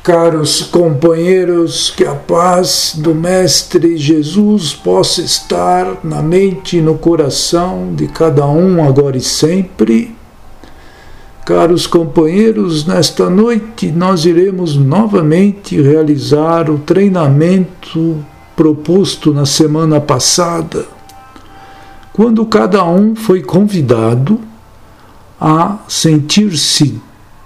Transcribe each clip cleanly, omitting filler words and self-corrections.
Caros companheiros, que a paz do Mestre Jesus possa estar na mente e no coração de cada um agora e sempre. Caros companheiros, nesta noite nós iremos novamente realizar o treinamento proposto na semana passada, quando cada um foi convidado a sentir-se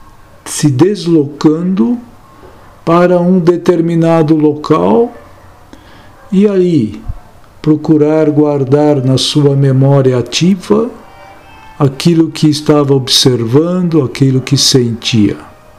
deslocando para um determinado local e aí procurar guardar na sua memória ativa aquilo que estava observando, aquilo que sentia.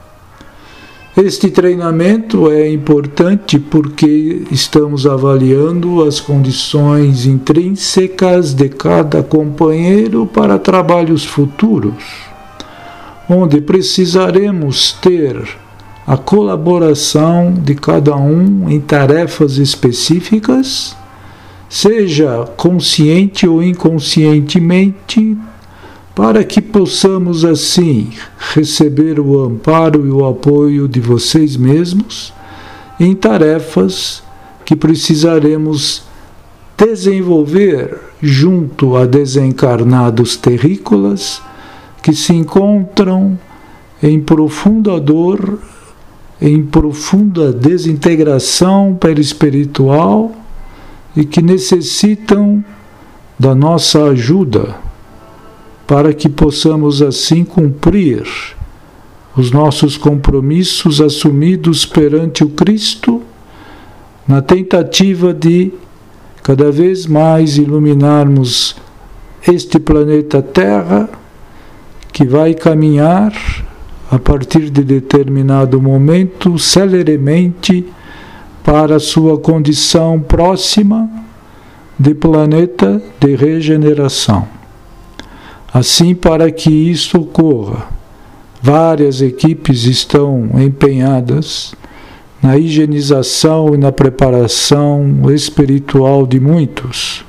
Este treinamento é importante porque estamos avaliando as condições intrínsecas de cada companheiro para trabalhos futuros, onde precisaremos ter a colaboração de cada um em tarefas específicas, seja consciente ou inconscientemente, para que possamos assim receber o amparo e o apoio de vocês mesmos em tarefas que precisaremos desenvolver junto a desencarnados terrícolas que se encontram em profunda dor, em profunda desintegração perispiritual e que necessitam da nossa ajuda para que possamos assim cumprir os nossos compromissos assumidos perante o Cristo na tentativa de cada vez mais iluminarmos este planeta Terra que vai caminhar a partir de determinado momento, celeremente, para sua condição próxima de planeta de regeneração. Assim, para que isso ocorra, várias equipes estão empenhadas na higienização e na preparação espiritual de muitos.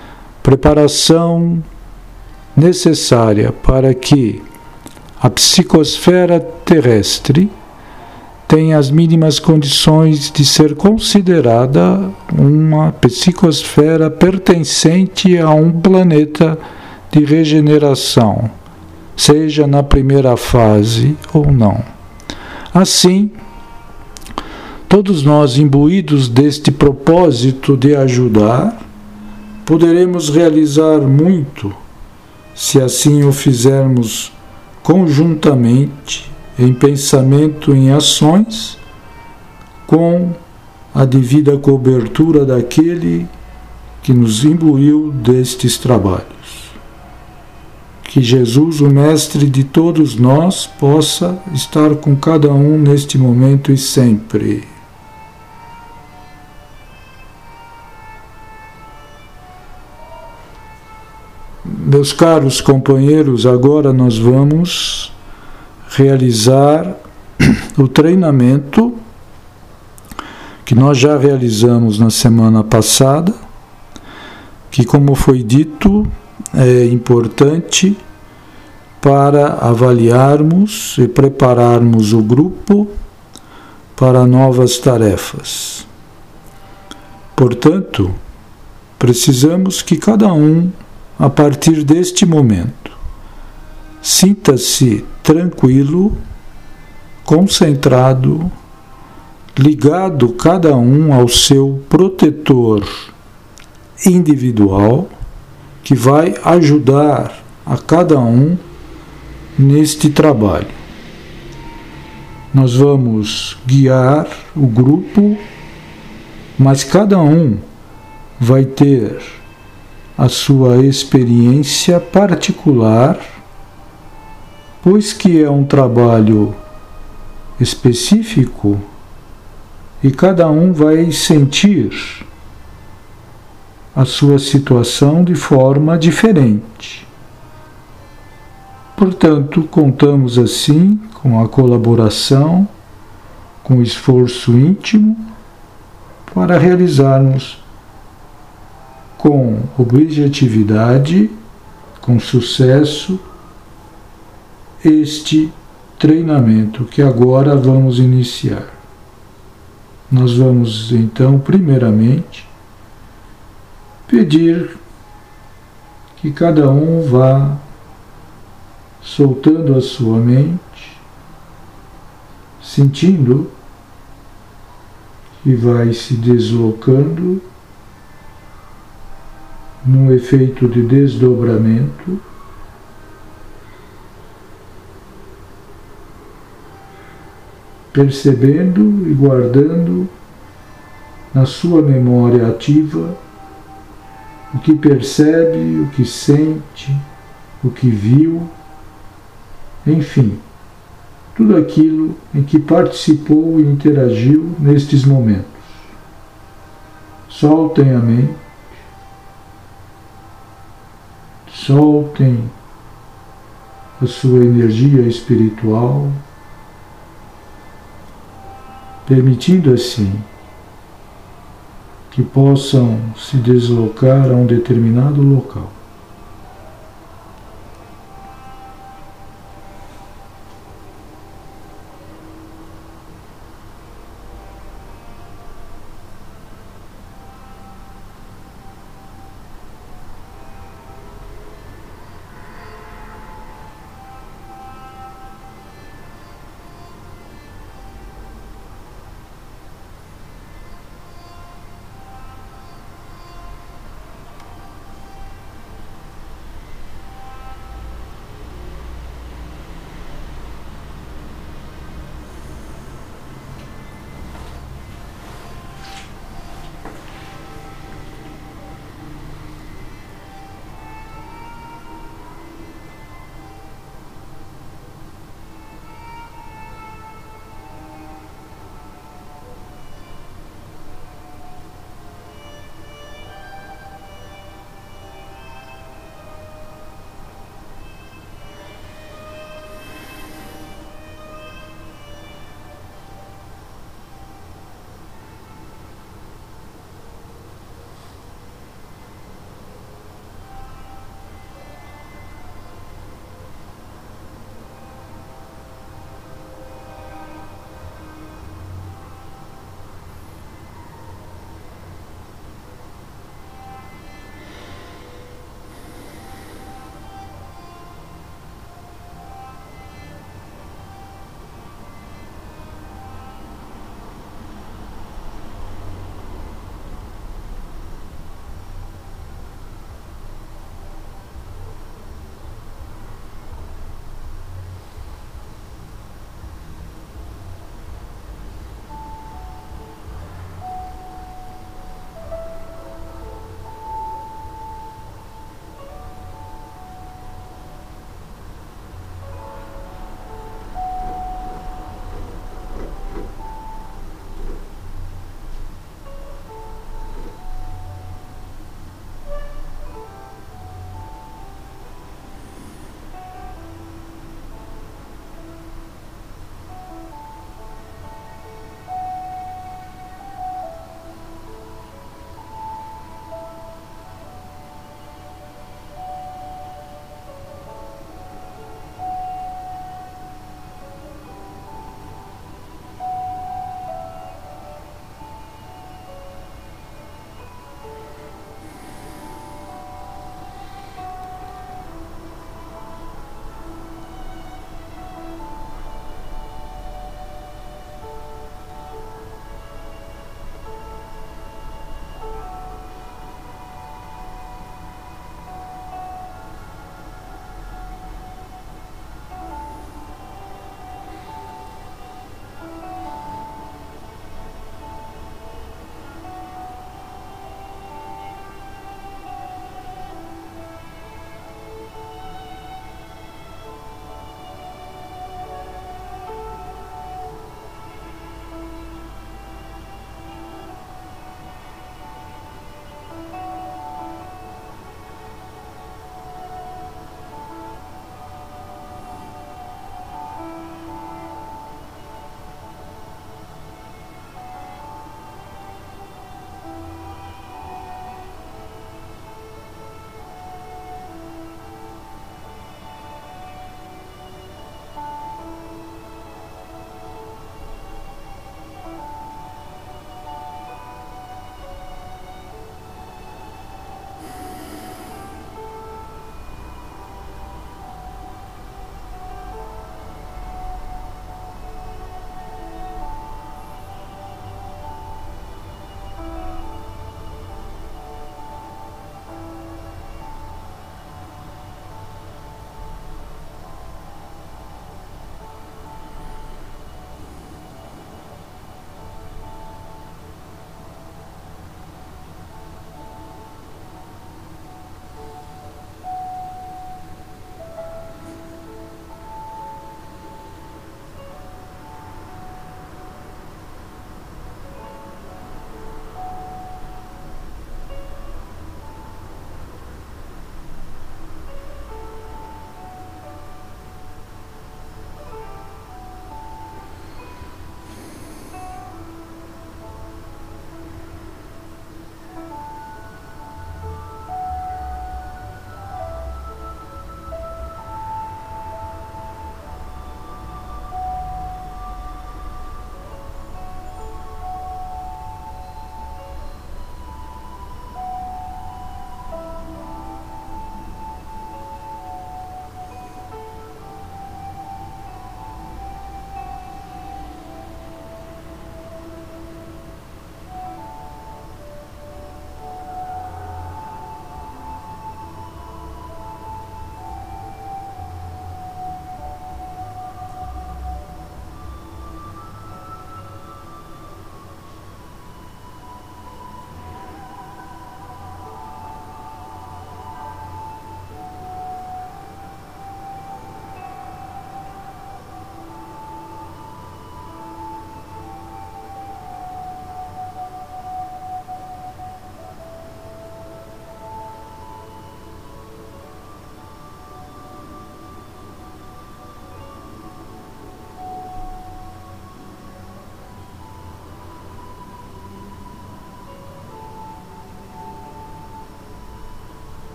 Preparação necessária para que a psicosfera terrestre tem as mínimas condições de ser considerada uma psicosfera pertencente a um planeta de regeneração, seja na primeira fase ou não. Assim, todos nós imbuídos deste propósito de ajudar, poderemos realizar muito se assim o fizermos conjuntamente, em pensamento, em ações, com a devida cobertura daquele que nos imbuiu destes trabalhos. Que Jesus, o Mestre de todos nós, possa estar com cada um neste momento e sempre. Meus caros companheiros, agora nós vamos realizar o treinamento que nós já realizamos na semana passada, que, como foi dito, é importante para avaliarmos e prepararmos o grupo para novas tarefas. Portanto, precisamos que cada um, a partir deste momento, sinta-se tranquilo, concentrado, ligado cada um ao seu protetor individual, que vai ajudar a cada um neste trabalho. Nós vamos guiar o grupo, mas cada um vai ter a sua experiência particular, pois que é um trabalho específico e cada um vai sentir a sua situação de forma diferente. Portanto, contamos assim com a colaboração, com o esforço íntimo para realizarmos com objetividade, com sucesso, este treinamento que agora vamos iniciar. nós vamos então, primeiramente, pedir que cada um vá soltando a sua mente, sentindo que vai se deslocando num efeito de desdobramento, percebendo e guardando na sua memória ativa o que percebe, o que sente, o que viu, enfim, tudo aquilo em que participou e interagiu nestes momentos. Soltem a mente, soltem a sua energia espiritual, permitindo assim que possam se deslocar a um determinado local.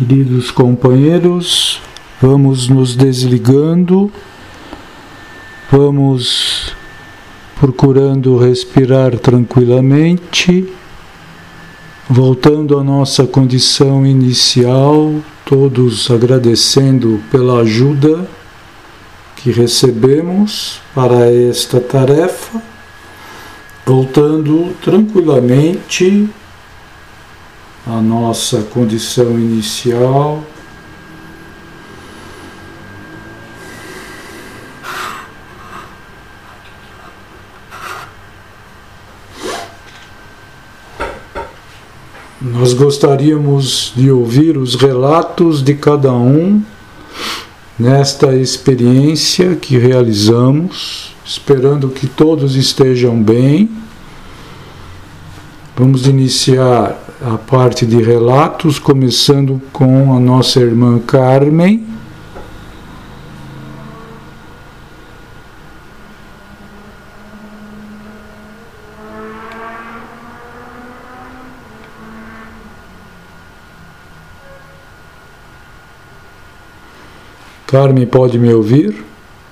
Queridos companheiros, vamos nos desligando, vamos procurando respirar tranquilamente, voltando à nossa condição inicial, todos agradecendo pela ajuda que recebemos para esta tarefa, voltando tranquilamente à nossa condição inicial. Nós gostaríamos de ouvir os relatos de cada um nesta experiência que realizamos, esperando que todos estejam bem. Vamos iniciar a parte de relatos, começando com a nossa irmã Carmen. Carmen, pode me ouvir?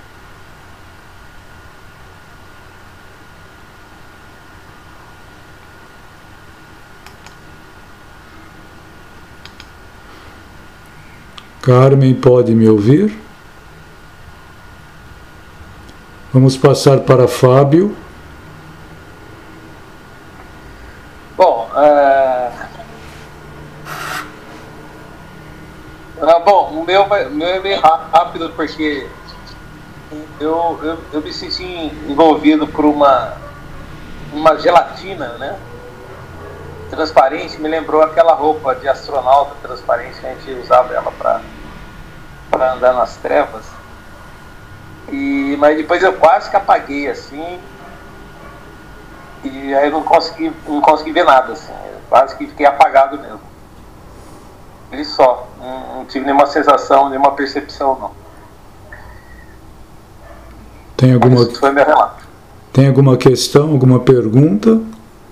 Carmen, pode me ouvir? Vamos passar para Fábio. Bom, o meu é meio rápido, porque eu me senti envolvido por uma gelatina, né? Transparente, me lembrou aquela roupa de astronauta transparente que a gente usava ela para andar nas trevas. Mas depois eu quase que apaguei assim, e aí eu não consegui ver nada assim, eu quase que fiquei apagado mesmo. E só, não tive nenhuma sensação, nenhuma percepção não. Isso foi meu relato. Tem alguma questão, alguma pergunta?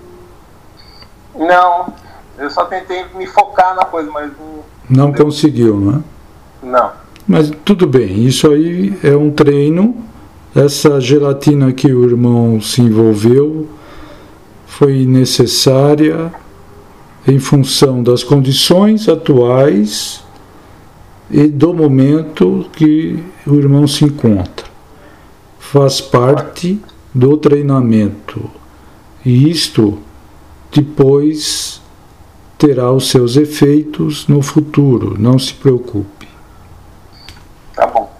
Não, eu só tentei me focar na coisa, mas não conseguiu, né? Não. Mas tudo bem, isso aí é um treino. Essa gelatina que o irmão se envolveu foi necessária em função das condições atuais e do momento que o irmão se encontra. Faz parte do treinamento. E isto depois terá os seus efeitos no futuro, não se preocupe. Tá bom.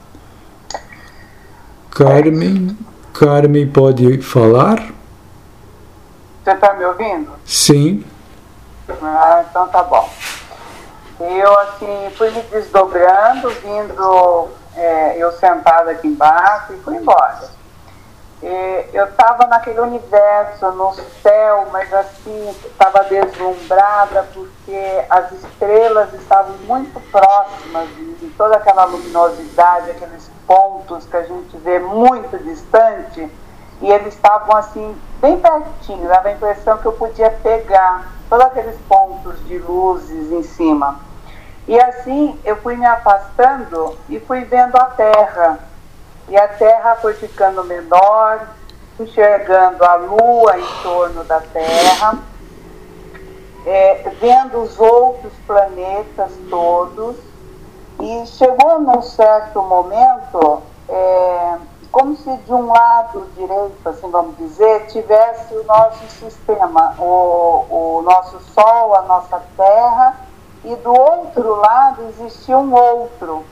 Carmen pode falar? Você está me ouvindo? Sim. Então tá bom. Eu assim fui me desdobrando, eu sentada aqui embaixo e fui embora. Eu estava naquele universo, no céu, mas assim, estava deslumbrada porque as estrelas estavam muito próximas de toda aquela luminosidade, aqueles pontos que a gente vê muito distante, e eles estavam assim, bem pertinho, dava a impressão que eu podia pegar todos aqueles pontos de luzes em cima. E assim, eu fui me afastando e fui vendo a Terra. E a Terra foi ficando menor, enxergando a Lua em torno da Terra, vendo os outros planetas todos, e chegou num certo momento, como se de um lado direito, assim vamos dizer, tivesse o nosso sistema, o nosso Sol, a nossa Terra, e do outro lado existia um outro.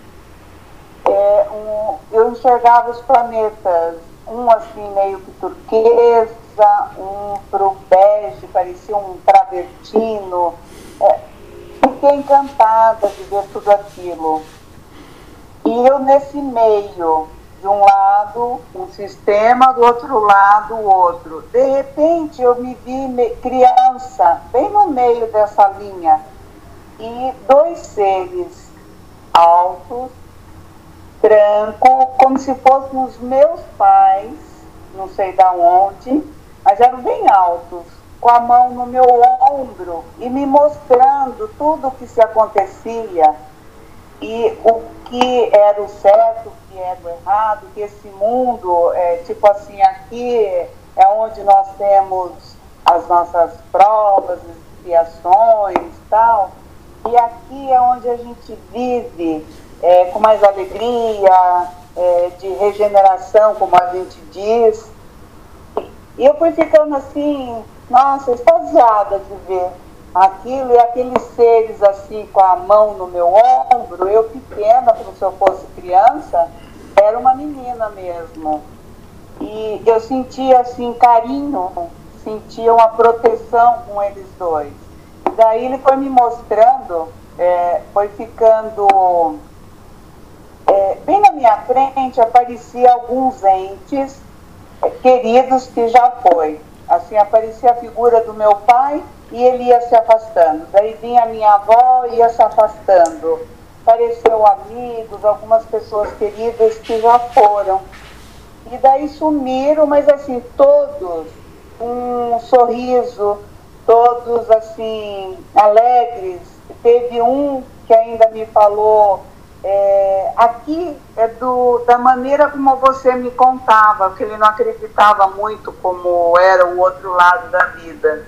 Eu enxergava os planetas, um assim meio que turquesa, um pro bege, parecia um travertino. Fiquei encantada de ver tudo aquilo. E eu nesse meio, de um lado um sistema, do outro lado o outro. De repente eu me vi criança, bem no meio dessa linha, e dois seres altos, branco, como se fossem os meus pais, não sei de onde, mas eram bem altos, com a mão no meu ombro e me mostrando tudo o que se acontecia e o que era o certo, o que era o errado, que esse mundo, tipo assim, aqui é onde nós temos as nossas provas, expiações e tal, e aqui é onde a gente vive com mais alegria, de regeneração, como a gente diz. E eu fui ficando assim, nossa, extasiada de ver aquilo, e aqueles seres assim com a mão no meu ombro, eu pequena, como se eu fosse criança, era uma menina mesmo. E eu sentia assim carinho, sentia uma proteção com eles dois. E daí ele foi me mostrando, foi ficando bem na minha frente, aparecia alguns entes queridos que já foi. Assim, aparecia a figura do meu pai e ele ia se afastando. Daí vinha a minha avó e ia se afastando. Apareceu amigos, algumas pessoas queridas que já foram. E daí sumiram, mas assim, todos com um sorriso, todos assim, alegres. Teve um que ainda me falou, aqui é da maneira como você me contava, porque ele não acreditava muito como era o outro lado da vida.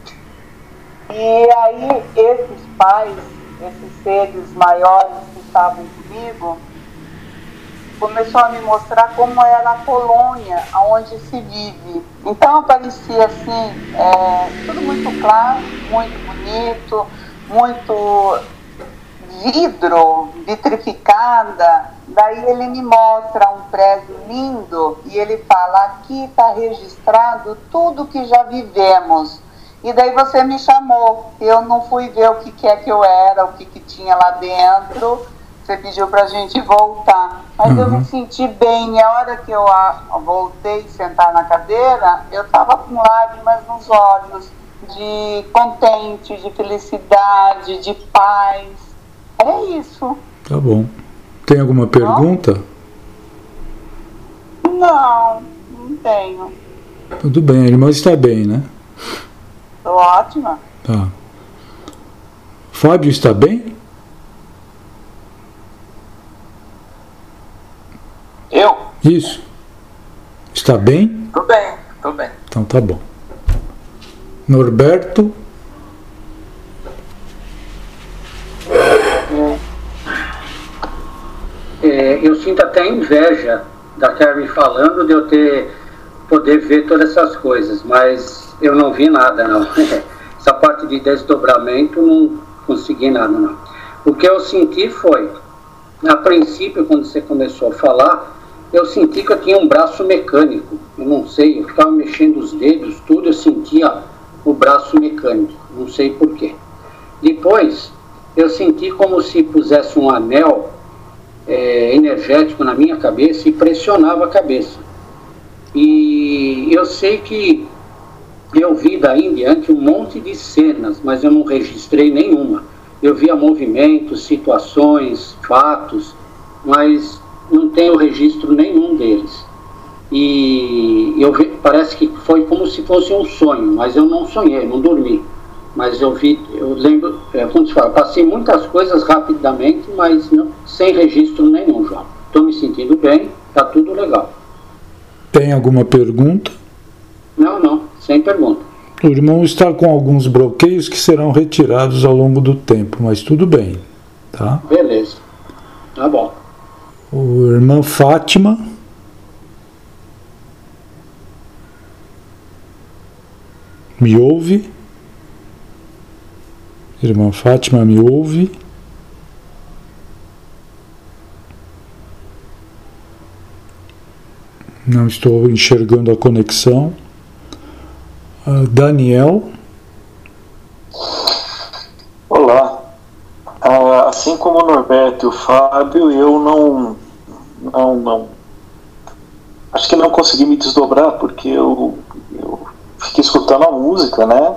E aí esses pais, esses seres maiores que estavam comigo, começou a me mostrar como era a colônia onde se vive. Então aparecia assim, tudo muito claro, muito bonito, muito vidro, vitrificada. Daí ele me mostra um prédio lindo e ele fala, aqui está registrado tudo que já vivemos. E daí você me chamou, eu não fui ver o que é que eu era, o que tinha lá dentro, você pediu pra gente voltar. Mas eu me senti bem, e a hora que eu voltei a sentar na cadeira, eu estava com lágrimas nos olhos, de contente, de felicidade, de paz. É isso. Tá bom. Tem alguma pergunta? Não tenho. Tudo bem, a irmã está bem, né? Tô ótima. Tá. Fábio está bem? Eu? Isso. Está bem? Tô bem, tô bem. Então tá bom. Norberto? Eu sinto até inveja da Carmen falando de eu poder ver todas essas coisas, mas eu não vi nada, não. Essa parte de desdobramento não consegui nada, não. O que eu senti foi, a princípio, quando você começou a falar, eu senti que eu tinha um braço mecânico. Eu não sei, eu ficava mexendo os dedos, tudo, eu sentia o braço mecânico, não sei porquê. Depois, eu senti como se pusesse um anel energético na minha cabeça e pressionava a cabeça. E eu sei que eu vi daí em diante um monte de cenas, mas eu não registrei nenhuma. Eu via movimentos, situações, fatos, mas não tenho registro nenhum deles. E parece que foi como se fosse um sonho, mas eu não sonhei, não dormi. Mas eu lembro, como se fala, passei muitas coisas rapidamente, mas não, sem registro nenhum, João. Estou me sentindo bem, está tudo legal. Tem alguma pergunta? Não, sem pergunta. O irmão está com alguns bloqueios que serão retirados ao longo do tempo, mas tudo bem, tá? Beleza, tá bom. O irmã Fátima. Me ouve? Irmã Fátima, me ouve? Não estou enxergando a conexão. Daniel. Olá. Assim como o Norberto e o Fábio, eu não acho que não consegui me desdobrar, porque eu fiquei escutando a música, né?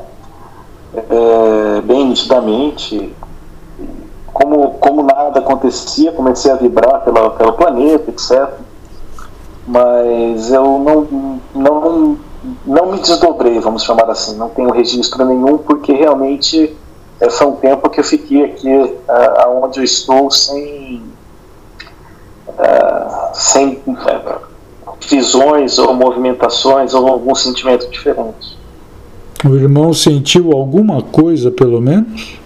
Bem nitidamente. Como nada acontecia, comecei a vibrar pelo planeta, etc. Mas eu não me desdobrei, vamos chamar assim, não tenho registro nenhum, porque realmente foi um tempo que eu fiquei aqui onde eu estou sem visões ou movimentações ou algum sentimento diferente. O irmão sentiu alguma coisa, pelo menos?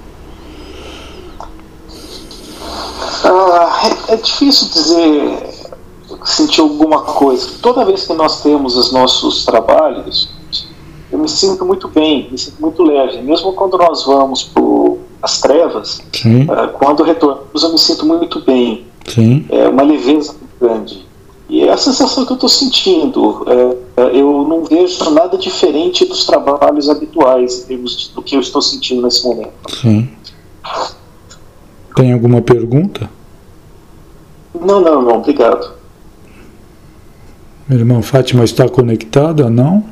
É difícil dizer sentir alguma coisa. Toda vez que nós temos os nossos trabalhos, eu me sinto muito bem, me sinto muito leve. Mesmo quando nós vamos para as trevas, quando retornamos eu me sinto muito bem. Sim. É uma leveza muito grande. E é a sensação que eu estou sentindo. Eu não vejo nada diferente dos trabalhos habituais em termos do que eu estou sentindo nesse momento. Sim. Tem alguma pergunta? Não, obrigado. Minha irmã Fátima está conectada, não?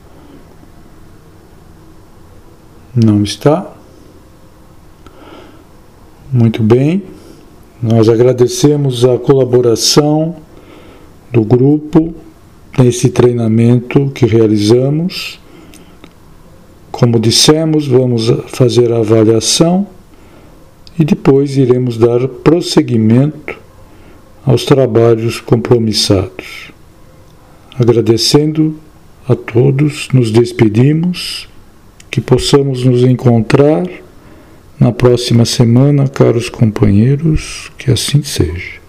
Não está? Muito bem. Nós agradecemos a colaboração do grupo nesse treinamento que realizamos. Como dissemos, vamos fazer a avaliação e depois iremos dar prosseguimento aos trabalhos compromissados. Agradecendo a todos, nos despedimos, que possamos nos encontrar na próxima semana, caros companheiros, que assim seja.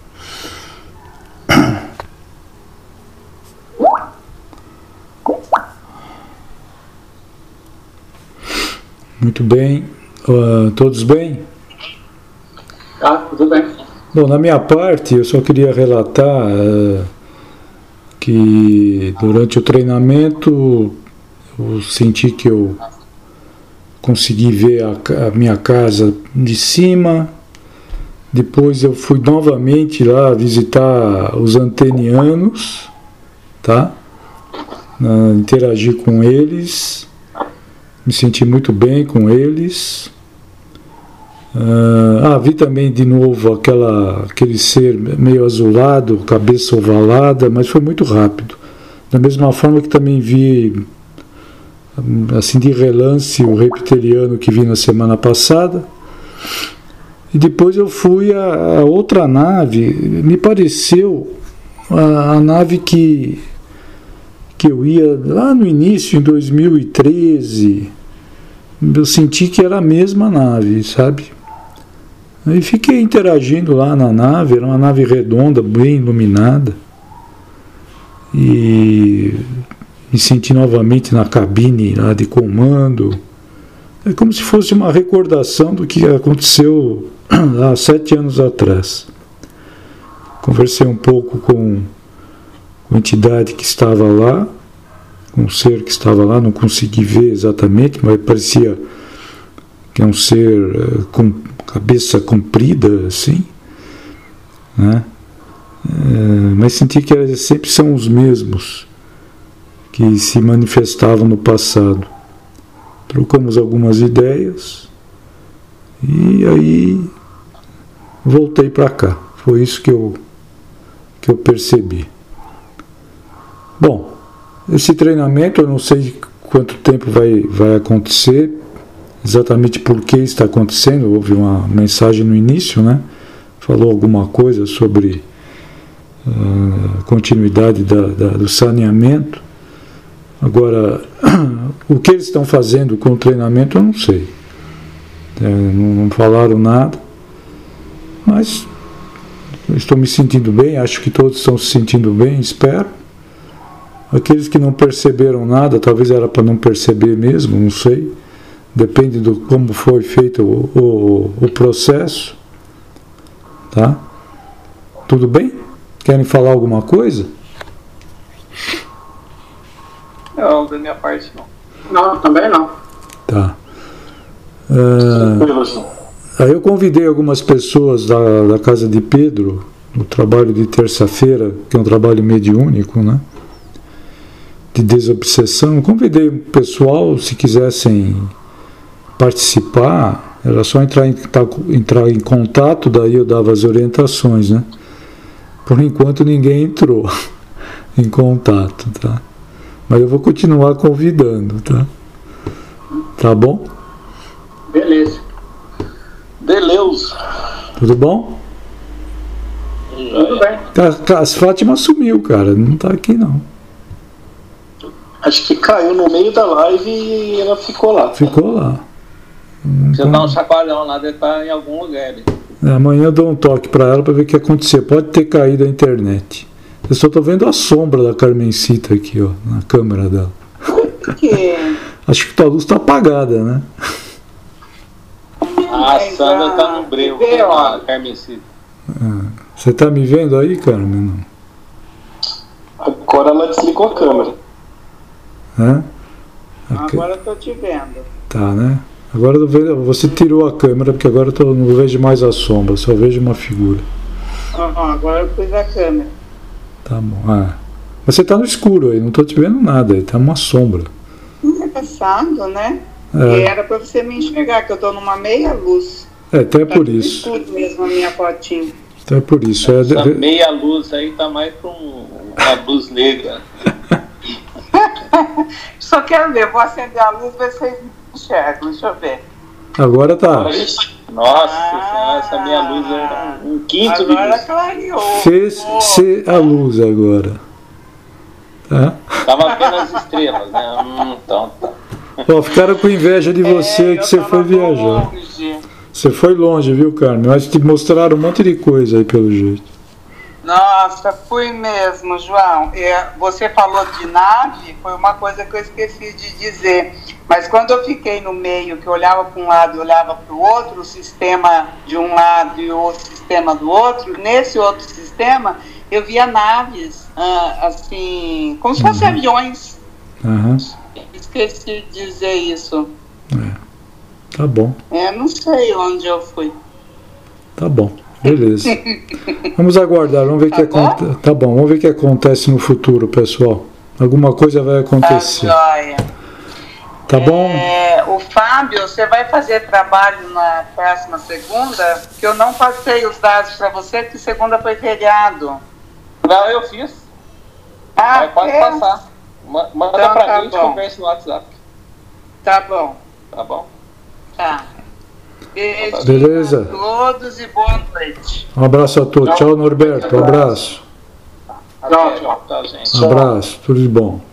Muito bem. Todos bem? Tudo bem. Bom, na minha parte, eu só queria relatar que durante o treinamento eu senti que eu consegui ver a minha casa de cima. Depois eu fui novamente lá visitar os antenianos, tá? Interagir com eles, me senti muito bem com eles. Vi também de novo aquele ser meio azulado, cabeça ovalada, mas foi muito rápido. Da mesma forma que também vi, assim de relance, o reptiliano que vi na semana passada. E depois eu fui a outra nave, me pareceu a nave que eu ia lá no início, em 2013. Eu senti que era a mesma nave, sabe? E fiquei interagindo lá na nave, era uma nave redonda, bem iluminada. E me senti novamente na cabine lá de comando. É como se fosse uma recordação do que aconteceu há 7 anos atrás. Conversei um pouco com a entidade que estava lá, com o ser que estava lá, não consegui ver exatamente, mas parecia que é um ser com cabeça comprida, assim, né? Mas senti que sempre são os mesmos que se manifestavam no passado. Trocamos algumas ideias e aí voltei para cá. Foi isso que eu percebi. Bom, esse treinamento eu não sei quanto tempo vai acontecer, exatamente por que está acontecendo. Houve uma mensagem no início, né? Falou alguma coisa sobre a continuidade do saneamento. Agora, o que eles estão fazendo com o treinamento eu não sei. Não falaram nada, mas estou me sentindo bem, acho que todos estão se sentindo bem, espero. Aqueles que não perceberam nada, talvez era para não perceber mesmo, não sei. Depende de como foi feito o processo. Tá? Tudo bem? Querem falar alguma coisa? Não, da minha parte não. Não, também não. Tá. Aí eu convidei algumas pessoas da casa de Pedro, no trabalho de terça-feira, que é um trabalho mediúnico, né? De desobsessão. Convidei o pessoal, se quisessem participar, era só entrar em contato, daí eu dava as orientações, né? Por enquanto ninguém entrou em contato, tá? Mas eu vou continuar convidando, tá? Tá bom? Beleza. Beleza. Tudo bom? Tudo bem. A Fátima sumiu, cara. Não tá aqui, não. Acho que caiu no meio da live e ela ficou lá. Ficou lá. Se eu dar um chacoalhão lá, deve estar em algum lugar ali. Amanhã eu dou um toque pra ela pra ver o que aconteceu. Pode ter caído a internet. Eu só tô vendo a sombra da Carmencita aqui, ó, na câmera dela. Por quê? Acho que tua luz tá apagada, né? A Sandra tá no breu, a Carmencita. Você tá me vendo aí, Carmen? Agora ela desligou a câmera. Hã? Agora eu tô te vendo. Tá, né? Agora você tirou a câmera, porque agora eu não vejo mais a sombra, só vejo uma figura. Agora eu pus a câmera. Tá bom. Mas você tá no escuro aí, não tô te vendo nada, aí tá uma sombra. Engraçado, né? É. E era pra você me enxergar, que eu tô numa meia luz. Então é Tá por tudo isso. escuro mesmo a minha fotinha. Então é por isso. Essa meia luz aí tá mais pra uma luz negra. Só quero ver, vou acender a luz, ver se vocês me enxergam. Deixa eu ver. Agora tá. Nossa senhora, essa minha luz era um quinto de Agora luz. clareou. Fez-se a luz agora. Tá? Tava vendo as estrelas, né? Então tá. Ó, ficaram com inveja de você que você foi viajar. Longe. Você foi longe, viu, Carmen? Mas te mostraram um monte de coisa aí pelo jeito. Nossa, fui mesmo, João. Você falou de nave, foi uma coisa que eu esqueci de dizer. Mas quando eu fiquei no meio, que eu olhava para um lado e olhava para o outro, o sistema de um lado e o sistema do outro, nesse outro sistema, eu via naves, assim, como se fossem aviões. Aham. Esqueci de dizer isso. Tá bom. Não sei onde eu fui. Tá bom. Beleza. Vamos aguardar, vamos ver o que acontece. Tá bom, vamos ver o que acontece no futuro, pessoal. Alguma coisa vai acontecer. Tá joia. Tá bom? O Fábio, você vai fazer trabalho na próxima segunda? Que eu não passei os dados para você, porque segunda foi feriado. Não, eu fiz. Aí pode passar. Manda Então, pra tá mim e bom. conversa no WhatsApp. Tá bom. Tá bom? Tá. Beijo Beleza. a todos e boa noite. Um abraço a todos. Tchau, Norberto. Um abraço. Tchau, gente. Um abraço. Tudo de bom.